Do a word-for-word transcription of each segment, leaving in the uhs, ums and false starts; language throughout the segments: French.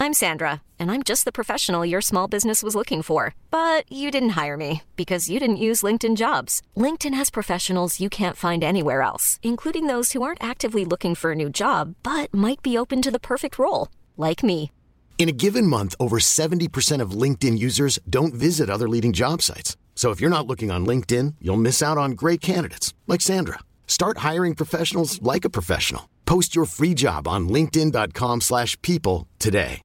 I'm Sandra, and I'm just the professional your small business was looking for. But you didn't hire me because you didn't use LinkedIn Jobs. LinkedIn has professionals you can't find anywhere else, including those who aren't actively looking for a new job, but might be open to the perfect role, like me. In a given month, over seventy percent of LinkedIn users don't visit other leading job sites. So if you're not looking on LinkedIn, you'll miss out on great candidates like Sandra. Start hiring professionals like a professional. Post your free job on linkedin.com slash people today.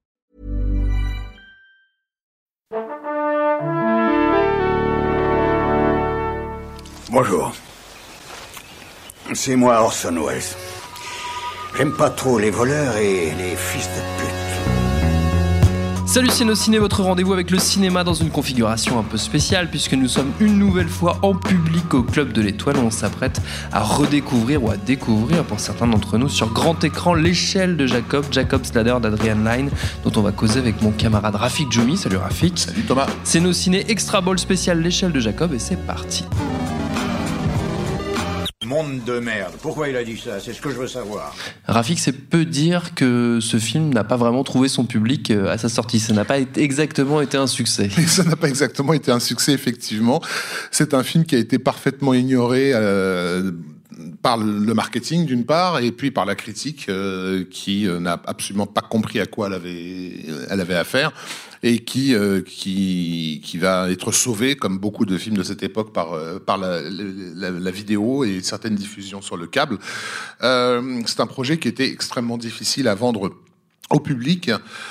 Bonjour. C'est moi Orson Welles. J'aime pas trop les voleurs et les fils de pute. Salut Ciné, votre rendez-vous avec le cinéma dans une configuration un peu spéciale puisque nous sommes une nouvelle fois en public au Club de l'Étoile où on s'apprête à redécouvrir ou à découvrir pour certains d'entre nous sur grand écran l'échelle de Jacob, Jacob's Ladder d'Adrian Lyne, dont on va causer avec mon camarade Rafik Djoumi. Salut Rafik. Salut Thomas. C'est nos ciné extra ball spécial l'échelle de Jacob et c'est parti. Monde de merde. Pourquoi il a dit ça ? C'est ce que je veux savoir. Rafik, c'est peu dire que ce film n'a pas vraiment trouvé son public à sa sortie. Ça n'a pas été exactement été un succès. Ça n'a pas exactement été un succès, effectivement. C'est un film qui a été parfaitement ignoré euh, par le marketing, d'une part, et puis par la critique, euh, qui euh, n'a absolument pas compris à quoi elle avait, elle avait affaire. Et qui, euh, qui, qui va être sauvé, comme beaucoup de films de cette époque, par, euh, par la, la, la vidéo et certaines diffusions sur le câble. Euh, c'est un projet qui était extrêmement difficile à vendre au public.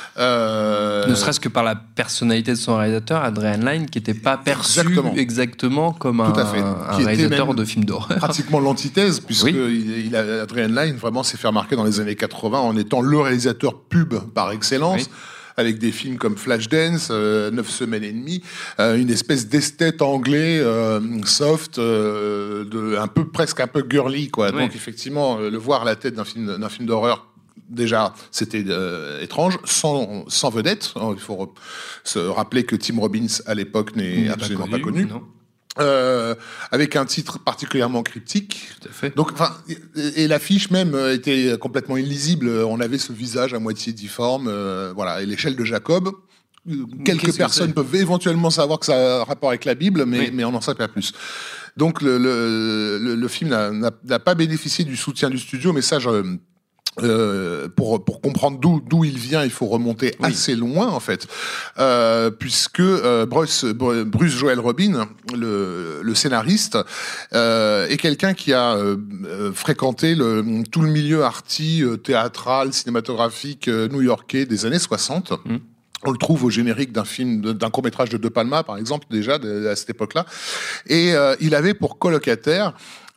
Euh... Ne serait-ce que par la personnalité de son réalisateur, Adrian Lyne, qui n'était pas perçu exactement, exactement comme un, un réalisateur de films d'horreur. Pratiquement l'antithèse, puisque oui. il, il a, Adrian Lyne vraiment s'est fait remarquer dans les années quatre-vingts en étant le réalisateur pub par excellence. Oui. Avec des films comme Flashdance, euh, Neuf semaines et demie, euh, une espèce d'esthète anglais euh, soft, euh, de, un peu presque un peu girly, quoi. Oui. Donc effectivement, euh, le voir à la tête d'un film, d'un film d'horreur. Déjà, c'était euh, étrange, sans, sans vedette. Il faut re- se rappeler que Tim Robbins, à l'époque, n'est absolument pas connu. Pas connu. Euh, avec un titre particulièrement cryptique. Tout à fait. Donc, enfin, et, et l'affiche même était complètement illisible. On avait ce visage à moitié difforme. Euh, voilà. Et l'échelle de Jacob. Quelques Qu'est-ce personnes peuvent éventuellement savoir que ça a un rapport avec la Bible, mais, oui. mais on n'en sait pas plus. Donc, le, le, le, le film n'a, n'a, n'a pas bénéficié du soutien du studio, mais ça, je, Euh, pour pour comprendre d'où d'où il vient, il faut remonter oui. assez loin en fait, euh, puisque euh, Bruce Bruce Joel Robin, le le scénariste, euh, est quelqu'un qui a euh, fréquenté le tout le milieu arty, théâtral, cinématographique euh, new-yorkais des années soixante. Mmh. On le trouve au générique d'un film, d'un court-métrage de De Palma, par exemple, déjà, de, à cette époque-là. Et euh, il avait pour colocataire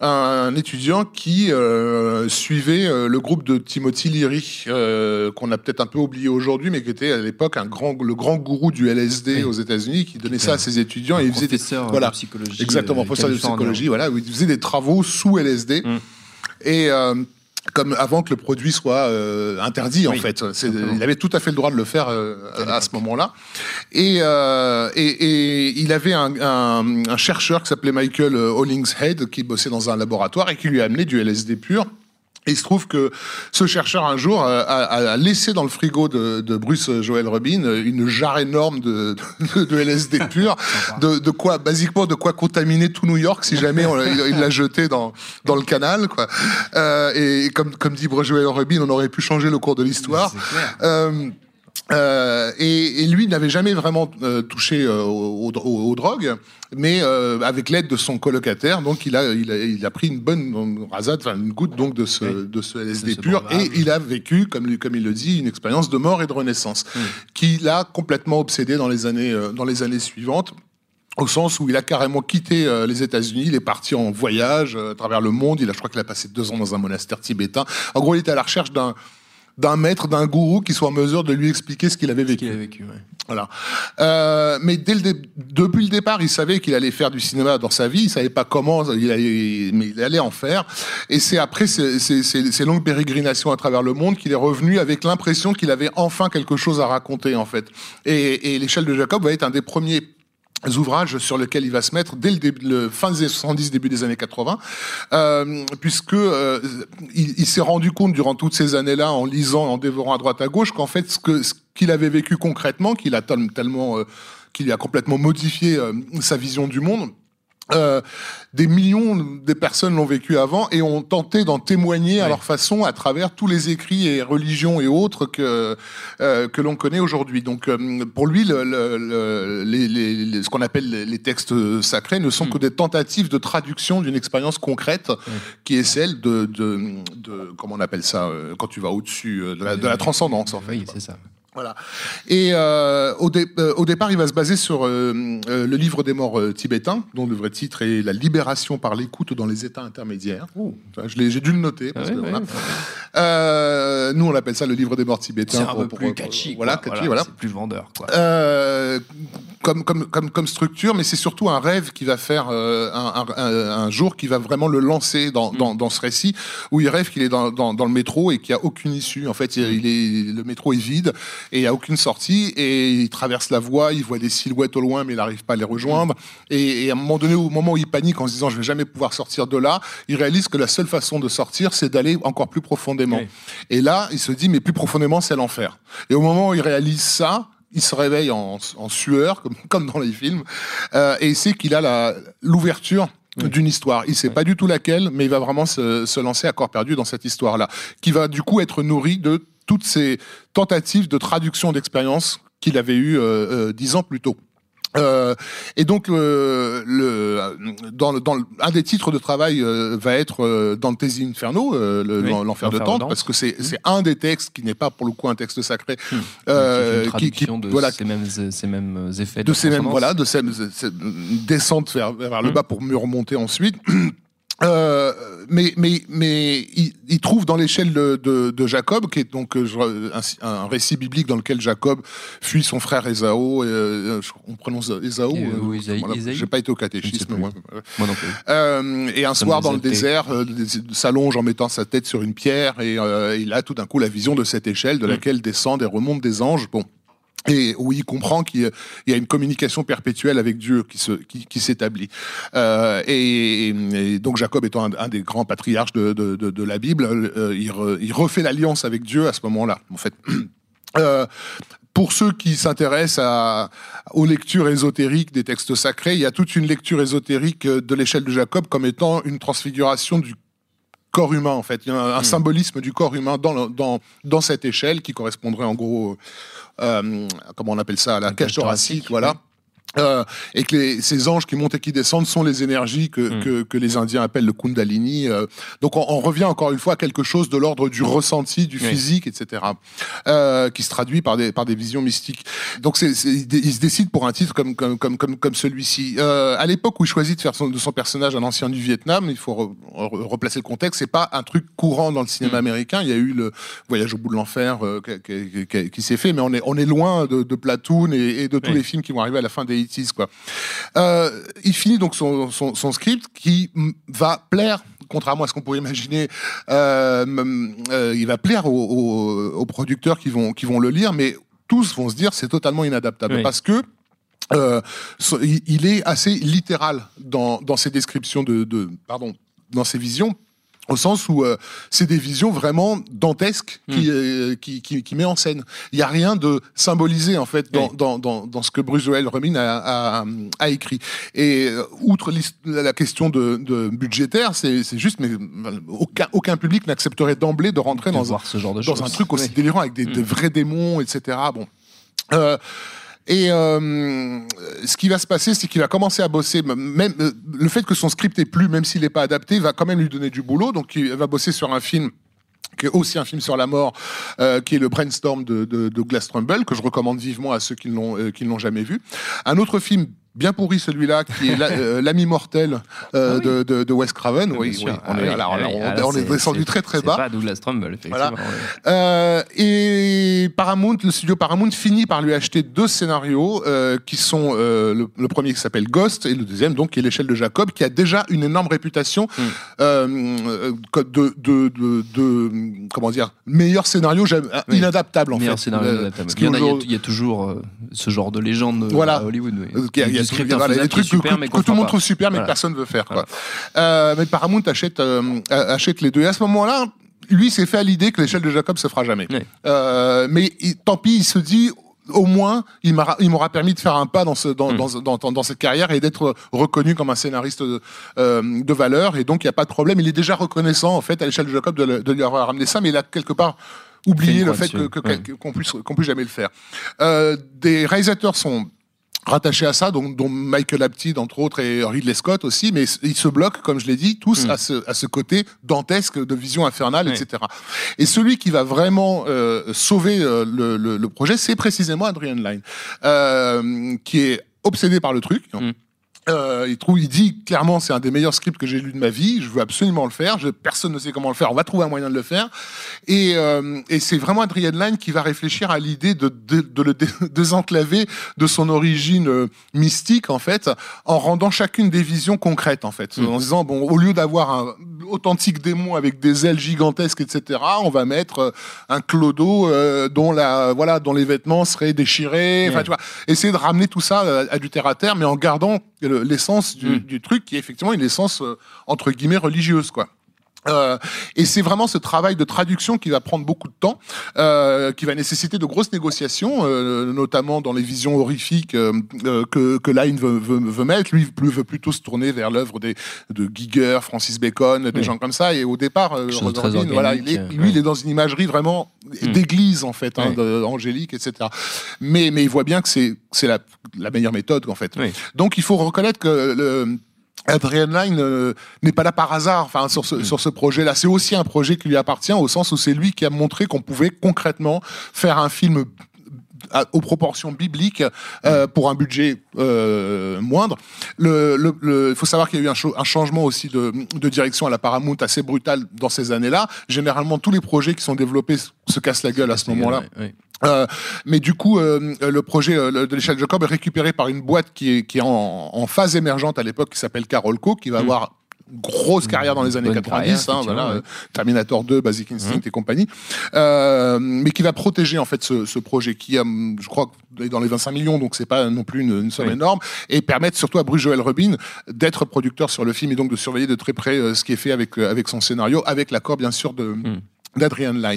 un étudiant qui euh, suivait euh, le groupe de Timothy Leary, euh, qu'on a peut-être un peu oublié aujourd'hui, mais qui était à l'époque un grand, le grand gourou du L S D oui. aux États-Unis, qui donnait qui ça à ses étudiants. Et il faisait des, voilà, de psychologie. Exactement, euh, professeur de psychologie, voilà, où il faisait des travaux sous L S D. Mm. Et... Euh, comme avant que le produit soit euh, interdit, oui, en fait. C'est, il avait tout à fait le droit de le faire euh, à ce moment-là. Et, euh, et, et il avait un, un, un chercheur qui s'appelait Michael Hollingshead, qui bossait dans un laboratoire et qui lui a amené du L S D pur. Et il se trouve que ce chercheur, un jour, a, a laissé dans le frigo de, de Bruce Joel Robin une jarre énorme de, de, de L S D pur, de, de quoi, basiquement, de quoi contaminer tout New York si jamais on, il, il l'a jeté dans, dans le canal, quoi. Euh, et comme, comme dit Bruce Joel Robin, on aurait pu changer le cours de l'histoire. Euh, Euh, et, et lui n'avait jamais vraiment euh, touché euh, aux, aux, aux drogues, mais euh, avec l'aide de son colocataire, donc il a, il a, il a pris une bonne rasade, enfin une goutte donc de ce, oui. de ce L S D pur, et il a vécu, comme, lui, comme il le dit, une expérience de mort et de renaissance, oui. qui l'a complètement obsédé dans les années, euh, dans les années suivantes. Au sens où il a carrément quitté euh, les États-Unis, il est parti en voyage euh, à travers le monde. Il a, je crois qu'il a passé deux ans dans un monastère tibétain. En gros, il était à la recherche d'un d'un maître, d'un gourou qui soit en mesure de lui expliquer ce qu'il avait vécu. Ce qu'il avait vécu, ouais. Voilà. Euh, mais dès le dé- depuis le départ, il savait qu'il allait faire du cinéma dans sa vie. Il savait pas comment, il allait, mais il allait en faire. Et c'est après ces, ces, ces, ces longues pérégrinations à travers le monde qu'il est revenu avec l'impression qu'il avait enfin quelque chose à raconter, en fait. Et, et l'échelle de Jacob va être un des premiers ouvrages sur lesquels il va se mettre dès le, début, le fin des années soixante-dix, début des années quatre-vingts, euh, puisque euh, il, il s'est rendu compte durant toutes ces années-là, en lisant, en dévorant à droite à gauche, qu'en fait, ce que, ce qu'il avait vécu concrètement, qu'il a tellement, euh, qu'il a complètement modifié euh, sa vision du monde. Euh, des millions de personnes l'ont vécu avant et ont tenté d'en témoigner à ouais. leur façon à travers tous les écrits et religions et autres que euh, que l'on connaît aujourd'hui. Donc euh, pour lui, le, le, le, les, les, ce qu'on appelle les textes sacrés ne sont mmh. que des tentatives de traduction d'une expérience concrète mmh. qui est celle de, de, de comment on appelle ça euh, quand tu vas au-dessus euh, de, la, de la transcendance en fait. Oui, c'est ça. Voilà. Et euh, au, dé- euh, au départ, il va se baser sur euh, euh, le livre des morts euh, tibétains, dont le vrai titre est La libération par l'écoute dans les états intermédiaires. Oh. Je l'ai, j'ai dû le noter. Parce ah, que, ouais, voilà. ouais. euh, nous, on appelle ça le livre des morts tibétains. C'est un pour, peu pour, plus pour, catchy. Voilà, quoi. catchy, voilà, voilà. C'est plus vendeur. Quoi. Euh, comme, comme, comme, comme structure, mais c'est surtout un rêve qui va faire euh, un, un, un jour qui va vraiment le lancer dans, mmh. dans, dans ce récit, où il rêve qu'il est dans, dans, dans le métro et qu'il n'y a aucune issue. En fait, il est, le métro est vide et il n'y a aucune sortie. Et il traverse la voie, il voit des silhouettes au loin, mais il n'arrive pas à les rejoindre. Et, et à un moment donné, au moment où il panique en se disant « je vais jamais pouvoir sortir de là », il réalise que la seule façon de sortir, c'est d'aller encore plus profondément. Oui. Et là, il se dit « mais plus profondément, c'est l'enfer ». Et au moment où il réalise ça, il se réveille en, en sueur, comme, comme dans les films, euh, et il sait qu'il a la, l'ouverture oui. d'une histoire. Il ne sait oui. pas du tout laquelle, mais il va vraiment se, se lancer à corps perdu dans cette histoire-là, qui va du coup être nourrie de toutes ces tentatives de traduction d'expérience qu'il avait eues euh, euh, dix ans plus tôt. Euh, et donc, euh, le, dans, le, dans le, un des titres de travail euh, va être euh, Dante's Inferno, euh, le, oui, l'enfer de Dante, parce que c'est, mmh. c'est un des textes qui n'est pas pour le coup un texte sacré, mmh. euh, qui, qui, de voilà, ces mêmes, ces mêmes effets, de, de ces mêmes, voilà, de ces, ces descente vers, vers mmh. le bas pour mieux remonter ensuite. Euh, mais mais mais il, il trouve dans l'échelle de, de, de Jacob, qui est donc un, un récit biblique dans lequel Jacob fuit son frère Ésaü. Euh, on prononce Ésaü. Euh, oui, Isaïe, voilà, Isaïe. J'ai pas été au catéchisme. Moi, moi non plus. Euh, et un Comme soir dans le étés. désert, euh, s'allonge en mettant sa tête sur une pierre et euh, il a tout d'un coup la vision de cette échelle de laquelle mmh. descendent et remontent des anges. Bon. Et où il comprend qu'il y a une communication perpétuelle avec Dieu qui, se, qui, qui s'établit. Euh, et, et donc Jacob étant un, un des grands patriarches de, de, de, de la Bible, euh, il, re, il refait l'alliance avec Dieu à ce moment-là, en fait. Euh, pour ceux qui s'intéressent à, aux lectures ésotériques des textes sacrés, il y a toute une lecture ésotérique de l'échelle de Jacob comme étant une transfiguration du corps humain, en fait. Il y a un, un mmh. symbolisme du corps humain dans, dans, dans cette échelle qui correspondrait en gros... Euh, comment on appelle ça, la cage thoracique, voilà. Euh, et que les, ces anges qui montent et qui descendent sont les énergies que, mmh. que, que les Indiens appellent le Kundalini. Euh, donc on, on revient encore une fois à quelque chose de l'ordre du ressenti, du physique, oui. et cetera, euh, qui se traduit par des, par des visions mystiques. Donc c'est, c'est, il se décide pour un titre comme, comme, comme, comme, comme celui-ci. Euh, à l'époque où il choisit de faire son, de son personnage un ancien du Vietnam, il faut re, re, replacer le contexte, c'est pas un truc courant dans le cinéma mmh. américain. Il y a eu le Voyage au bout de l'enfer euh, qui, qui, qui, qui s'est fait, mais on est, on est loin de, de Platoon et, et de tous oui. les films qui vont arriver à la fin des quoi. Euh, il finit donc son, son, son script qui m- va plaire, contrairement à ce qu'on pourrait imaginer, euh, euh, il va plaire aux, aux, aux producteurs qui vont, qui vont le lire, mais tous vont se dire c'est totalement inadaptable oui. parce que euh, so, il, il est assez littéral dans, dans ses descriptions de, de pardon, dans ses visions. Au sens où euh, c'est des visions vraiment dantesques qui, mmh. euh, qui, qui, qui met en scène. Il n'y a rien de symbolisé en fait dans, oui. dans, dans, dans ce que Bruce Joel Remin a, a, a écrit. Et euh, outre la question de, de budgétaire, c'est, c'est juste, mais aucun, aucun public n'accepterait d'emblée de rentrer de dans, voir ce genre de dans choses. un truc aussi oui. délirant avec des, mmh. des vrais démons, et cetera. Bon. Euh, Et euh, ce qui va se passer, c'est qu'il va commencer à bosser. Même euh, le fait que son script est plus, même s'il n'est pas adapté, va quand même lui donner du boulot. Donc, il va bosser sur un film qui est aussi un film sur la mort, euh, qui est le Brainstorm de, de, de Douglas Trumbull, que je recommande vivement à ceux qui ne l'ont, euh, qui ne l'ont jamais vu. Un autre film bien pourri, celui-là, qui est la, euh, L'ami mortel euh, ah oui. de, de, de Wes Craven. Oui, oui, on, ah est, oui. Alors, alors, on, alors, on est descendu c'est, très très bas. C'est pas Douglas Trumbull, effectivement. Voilà. Euh, et Paramount, le studio Paramount finit par lui acheter deux scénarios euh, qui sont euh, le, le premier qui s'appelle Ghost et le deuxième donc qui est L'échelle de Jacob, qui a déjà une énorme réputation mm. euh, de, de, de, de comment dire meilleur scénario oui. inadaptable en meilleur fait. Scénario euh, inadaptable. Il y, a, il y a toujours euh, ce genre de légende voilà. à Hollywood. Oui. Il y a, il y a Il y a des trucs super, que, que, que tout le monde trouve super, mais voilà. que personne ne veut faire. Quoi. Voilà. Euh, mais Paramount achète, euh, achète les deux. Et à ce moment-là, lui s'est fait à l'idée que l'échelle de Jacob se fera jamais. Oui. Euh, mais il, tant pis, il se dit. Au moins, il, m'a, il m'aura permis de faire un pas dans, ce, dans, mmh. dans, dans, dans cette carrière et d'être reconnu comme un scénariste de, euh, de valeur. Et donc, il n'y a pas de problème. Il est déjà reconnaissant, en fait, à l'échelle de Jacob, de, de lui avoir ramené ça, mais il a quelque part oublié le fait que, que, ouais. qu'on puisse, qu'on puisse jamais le faire. Euh, des réalisateurs sont rattachés à ça, donc, dont Michael Apted, entre autres, et Ridley Scott aussi, mais ils se bloquent, comme je l'ai dit, tous mmh. à, ce, à ce côté dantesque de vision infernale, oui. et cetera. Et celui qui va vraiment euh, sauver euh, le, le, le projet, c'est précisément Adrian Lyne, euh, qui est obsédé par le truc. Mmh. Euh, il trouve, il dit clairement, c'est un des meilleurs scripts que j'ai lu de ma vie. Je veux absolument le faire. Je, personne ne sait comment le faire. On va trouver un moyen de le faire. Et, euh, et c'est vraiment Adrian Lyne qui va réfléchir à l'idée de, de, de le dé- désenclaver de son origine euh, mystique, en fait, en rendant chacune des visions concrètes, en fait, mmh. en disant bon, au lieu d'avoir un authentique démon avec des ailes gigantesques, et cetera, on va mettre euh, un clodo euh, dont la, voilà, dont les vêtements seraient déchirés. Enfin, mmh. tu vois, essayer de ramener tout ça à, à du terre à terre, mais en gardant le, l'essence du, mmh. du truc qui est effectivement une essence euh, entre guillemets religieuse, quoi. Euh, et c'est vraiment ce travail de traduction qui va prendre beaucoup de temps, euh, qui va nécessiter de grosses négociations, euh, notamment dans les visions horrifiques euh, euh, que, que Lyne veut, veut, veut mettre. Lui veut plutôt se tourner vers l'œuvre des, de Giger, Francis Bacon, des oui. gens comme ça. Et au départ, euh, Rodin, voilà, il est, lui, ouais. il est dans une imagerie vraiment mmh. d'église, en fait, hein, oui. angélique, et cetera. Mais, mais il voit bien que c'est, c'est la, la meilleure méthode, en fait. Oui. Donc il faut reconnaître que le Adrian Lyne euh, n'est pas là par hasard, enfin sur ce mmh. sur ce projet-là. C'est aussi un projet qui lui appartient au sens où c'est lui qui a montré qu'on pouvait concrètement faire un film à, aux proportions bibliques euh, pour un budget euh, moindre. Le, le, le, il faut savoir qu'il y a eu un, cho- un changement aussi de, de direction à la Paramount assez brutal dans ces années-là. Généralement, tous les projets qui sont développés se cassent la gueule à ce moment-là. Ouais, ouais. Euh, mais du coup, euh, le projet euh, de l'échelle de Jacob est récupéré par une boîte qui est, qui est en, en phase émergente à l'époque, qui s'appelle Carolco, qui va mmh. avoir une grosse carrière dans les années quatre-vingt-dix, hein, voilà, ouais. Terminator deux, Basic Instinct mmh. et compagnie, euh, mais qui va protéger en fait ce, ce projet qui, a, je crois, est dans les vingt-cinq millions, donc c'est pas non plus une, une somme oui. énorme, et permettre surtout à Bruce Joel Rubin d'être producteur sur le film et donc de surveiller de très près euh, ce qui est fait avec euh, avec son scénario, avec l'accord bien sûr de mmh. d'Adrian Lyne.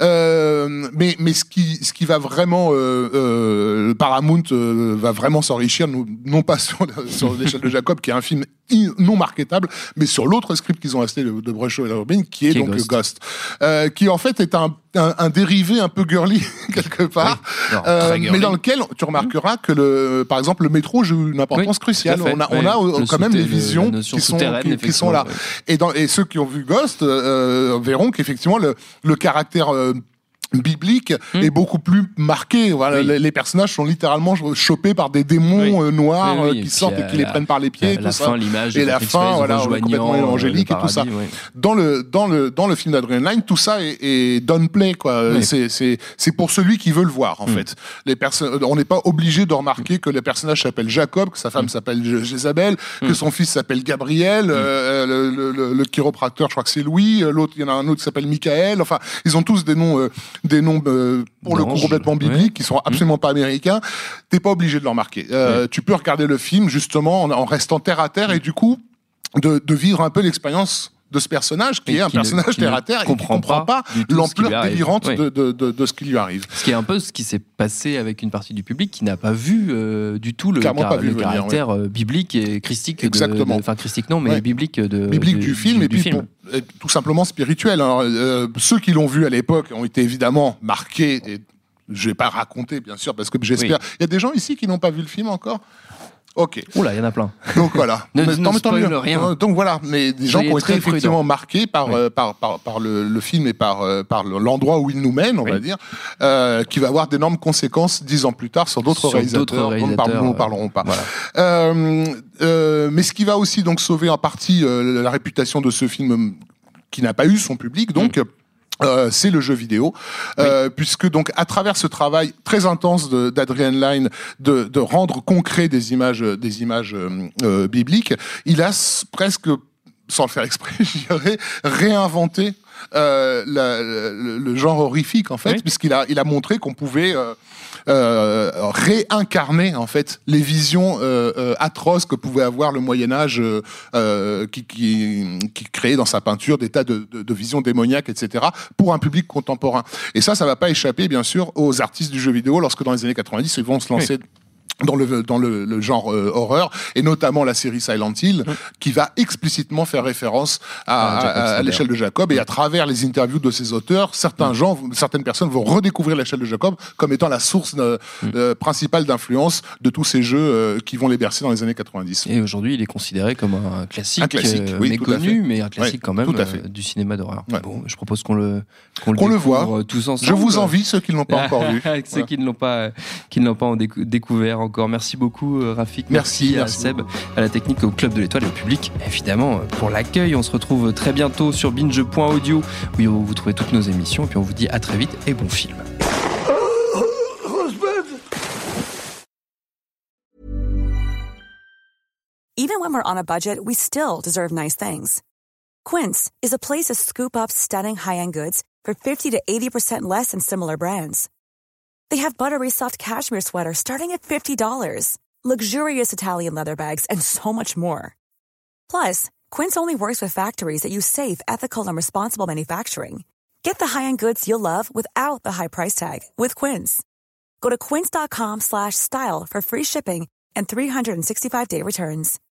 Euh, mais mais ce qui ce qui va vraiment euh, euh, Paramount euh, va vraiment s'enrichir, non, non pas sur, sur l'échelle de Jacob, qui est un film non marketable, mais sur l'autre script qu'ils ont acheté de, de Bruce Joel Rubin, qui est qui donc Ghost, Ghost euh, qui en fait est un Un, un dérivé un peu girly quelque part, oui. non, euh, girly. Mais dans lequel tu remarqueras que le, par exemple, le métro joue une importance oui, cruciale. On a, oui. on a le quand même les visions qui sont, qui, qui sont là. Oui. Et, dans, et ceux qui ont vu Ghost euh, verront qu'effectivement le, le caractère euh, biblique mmh. est beaucoup plus marqué. Voilà, oui. les, les personnages sont littéralement chopés par des démons oui. euh, noirs oui, oui. Euh, qui sortent et, et qui la, les prennent par les pieds. La, la tout fin, ça. l'image, et la fin, voilà, complètement angélique et tout ça. Oui. Dans le dans le dans le film d'Adrian Lyne, tout ça est, est downplay, quoi. Oui. C'est c'est c'est pour celui qui veut le voir, en mmh. fait. Les personnes, on n'est pas obligé de remarquer mmh. que le personnage s'appelle Jacob, que sa femme mmh. s'appelle Jézabel, mmh. que son fils s'appelle Gabriel, mmh. euh, le, le, le, le chiropracteur, je crois que c'est Louis. L'autre, il y en a un autre qui s'appelle Michael. Enfin, ils ont tous des noms euh, des noms euh, pour le coup complètement bibliques, ouais. qui sont absolument mmh. pas américains. T'es pas obligé de le remarquer. Euh, ouais. Tu peux regarder le film justement en, en restant terre à terre mmh. et du coup de, de vivre un peu l'expérience de ce personnage qui et est un personnage terre à terre et qui comprend pas, pas l'ampleur délirante oui. de, de, de, de ce qui lui arrive. Ce qui est un peu ce qui s'est passé avec une partie du public qui n'a pas vu euh, du tout le, car, le venir, caractère oui. biblique et christique. Exactement. Enfin christique non, mais ouais. biblique de biblique de, du film du, et du puis film. Pour, et tout simplement spirituel. Alors, euh, ceux qui l'ont vu à l'époque ont été évidemment marqués. Et je vais pas raconter bien sûr parce que j'espère. Il oui. y a des gens ici qui n'ont pas vu le film encore. Ok. Oula, il y en a plein. Donc voilà. ne mais, ne spoil rien. Donc voilà, mais des gens qui ont été effectivement marqués par, oui. euh, par, par, par le, le film et par, euh, par l'endroit où il nous mène, on oui. va dire, euh, qui va avoir d'énormes conséquences dix ans plus tard sur d'autres sur réalisateurs, d'autres réalisateurs dont nous ne parlerons pas. Voilà. Euh, euh, mais ce qui va aussi donc sauver en partie euh, la réputation de ce film qui n'a pas eu son public, donc... Mmh. Euh, c'est le jeu vidéo, euh, oui. puisque donc à travers ce travail très intense de, d'Adrian Lyne de, de rendre concret des images, des images euh, bibliques, il a s- presque, sans le faire exprès, je dirais, réinventé euh, la, le, le genre horrifique en fait, oui. puisqu'il a, il a montré qu'on pouvait euh, euh, réincarner en fait les visions euh, euh, atroces que pouvait avoir le Moyen Âge, euh, euh, qui, qui, qui créait dans sa peinture des tas de, de, de visions démoniaques, et cetera, pour un public contemporain. Et ça, ça va pas échapper bien sûr aux artistes du jeu vidéo lorsque dans les années quatre-vingt-dix ils vont se lancer. Oui. dans le dans le, le genre euh, horreur, et notamment la série Silent Hill, mmh. qui va explicitement faire référence à, ah, à, à l'échelle de Jacob, et à travers les interviews de ces auteurs, certains mmh. gens, certaines personnes vont redécouvrir l'échelle de Jacob comme étant la source euh, mmh. euh, principale d'influence de tous ces jeux euh, qui vont les bercer dans les années quatre-vingt-dix. Et aujourd'hui, il est considéré comme un classique, un classique euh, oui, méconnu, mais un classique ouais, quand même euh, du cinéma d'horreur. Ouais. Bon, je propose qu'on le qu'on, qu'on le, le voit tous ensemble. Je vous envie, ceux qui ne l'ont pas encore vu. Avec ceux qui ne l'ont pas, qui ne l'ont pas découvert encore. Merci beaucoup. Rafik, merci, merci à merci Seb, beaucoup. À la technique, au Club de l'Étoile et au public, évidemment, pour l'accueil. On se retrouve très bientôt sur binge point audio, où vous trouvez toutes nos émissions, et puis on vous dit à très vite et bon film. Even when we're on a budget, we still deserve nice things. Quince is a place to scoop up stunning high-end goods for fifty to eighty percent less than similar brands. They have buttery soft cashmere sweaters starting at fifty dollars, luxurious Italian leather bags, and so much more. Plus, Quince only works with factories that use safe, ethical, and responsible manufacturing. Get the high-end goods you'll love without the high price tag with Quince. Go to quince dot com slash style for free shipping and three sixty-five day returns.